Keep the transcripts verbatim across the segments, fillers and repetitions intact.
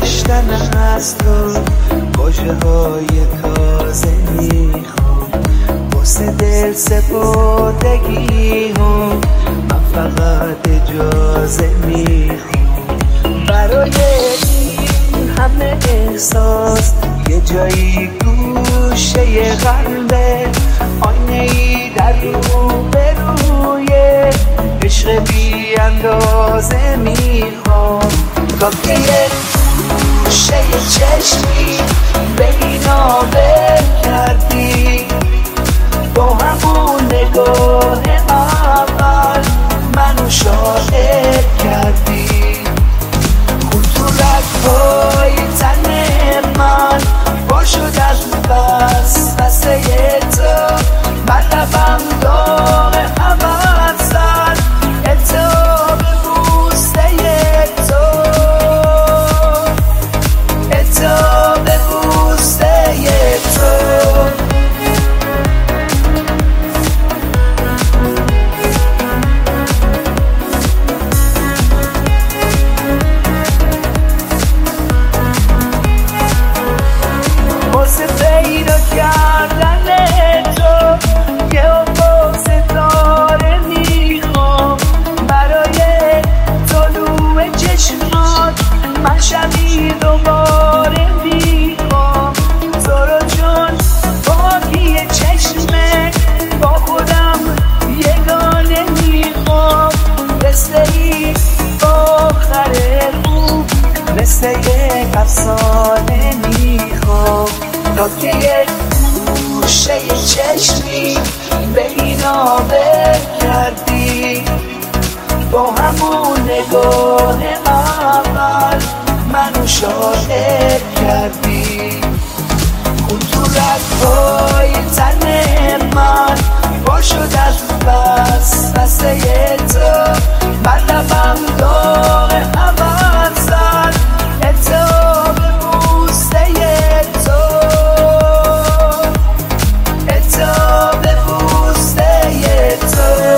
نوشتن از تو واژه های تازه میخوام، واسه دل سپردگی هم من فقط اجازه میخوام. برای این همه احساس یه جایی گوشه قلبه، آینه ای در رو به روی عشق بی اندازه میخوام. کافیه گوشه چشمی به اینا بل کردی، با همون نگاه اول منو شاهد کردی. خطورت پای تن من با شد از بس بسه تو، من لبم داغ حوض زد التهاب بوسه تو، التهاب بوسه تو. واسه پیدا کردن تو یه افق ستاره میخوام، برای طلوع چشمات من شبی دوباره میخوام. زورا جون باقی چشمه با خودم یگانه میخوام، مثل این آخر خوب مثل یک افسانه میخوام. تا که یک گوشه چشمی به اینا بل کردی، با همون نگاه اول منو شاهد کردی. خطورت پای تن من با شد از بس بسه تو، من لبم داغ حوض زد التهاب بوسه تو، التهاب بوسه تو.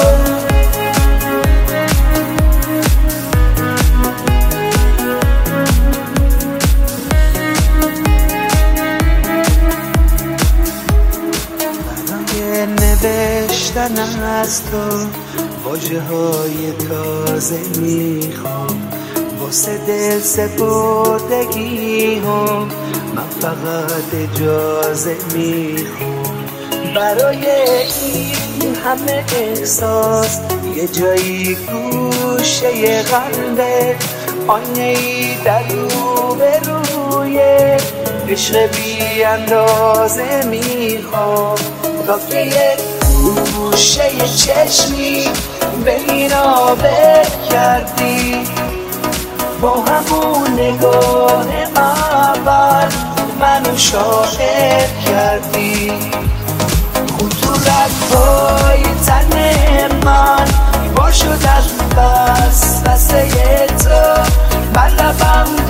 نوشتن از تو واژه های تازه میخوام، واسه دل سپردگی هم من فقط اجازه میخوام. برای این همه احساس یه جایی گوشه قلبه، آینه ای در رو به روی عشق بی اندازه میخوام. کافیه یک گوشه چشمی به اینا بل کردی، با همون نگاه اول منو شاهد کردی. خطورت پای تن من با شد از بس بسه تو، من لبم